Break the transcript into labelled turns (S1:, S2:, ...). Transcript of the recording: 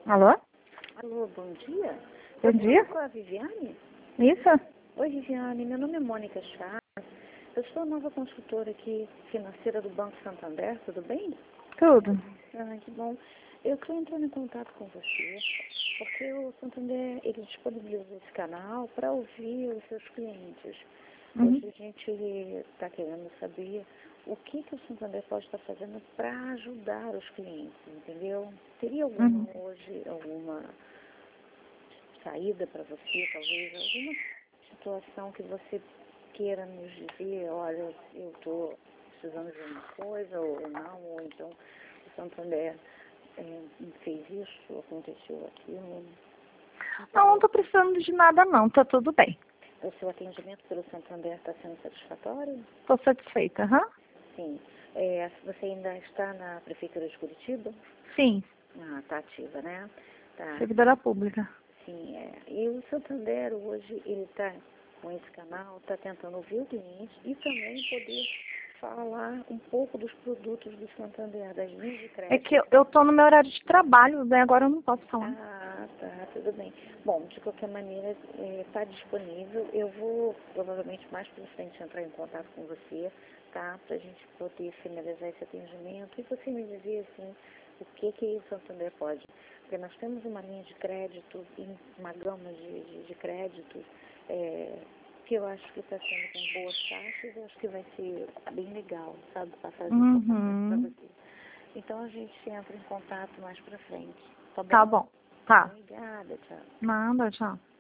S1: Alô?
S2: Alô, bom dia.
S1: Bom dia.
S2: Com a Viviane?
S1: Isso?
S2: Oi, Viviane. Meu nome é Mônica Chaves. Eu sou a nova consultora aqui financeira do Banco Santander. Tudo bem?
S1: Tudo.
S2: Ah, que bom. Eu estou entrando em contato com você porque o Santander ele disponibiliza esse canal para ouvir os seus clientes.
S1: Uhum.
S2: Hoje a gente está querendo saber o que o Santander pode estar fazendo para ajudar os clientes, entendeu? Teria alguma hoje, alguma saída para você, talvez, alguma situação que você queira nos dizer, olha, eu estou precisando de uma coisa, ou não, ou então o Santander fez isso, aconteceu aquilo.
S1: Não estou precisando de nada não, tá tudo bem.
S2: O seu atendimento pelo Santander está sendo satisfatório?
S1: Estou satisfeita, aham?
S2: Sim. Você ainda está na Prefeitura de Curitiba?
S1: Sim,
S2: Ah, está ativa, né? Tá.
S1: servidora pública.
S2: Sim, E o Santander hoje, ele está com esse canal, está tentando ouvir o cliente e também poder falar um pouco dos produtos do Santander, das linhas de
S1: É
S2: crédito.
S1: que eu estou no meu horário de trabalho, né? Agora eu não posso falar.
S2: Ah, tá, tudo bem. Bom, de qualquer maneira, está disponível. Eu vou, provavelmente, mais para frente entrar em contato com você, tá? Para a gente poder finalizar esse atendimento e você me dizer, assim, o que o Santander pode. Porque nós temos uma linha de crédito, uma gama de créditos, que eu acho que está sendo com boas taxas, eu acho que vai ser bem legal, sabe? Passar essa informação para você. Então a gente entra em contato mais para frente. Tá bom?
S1: Tá bom. Tá.
S2: Obrigada, tchau.
S1: Nada, tchau.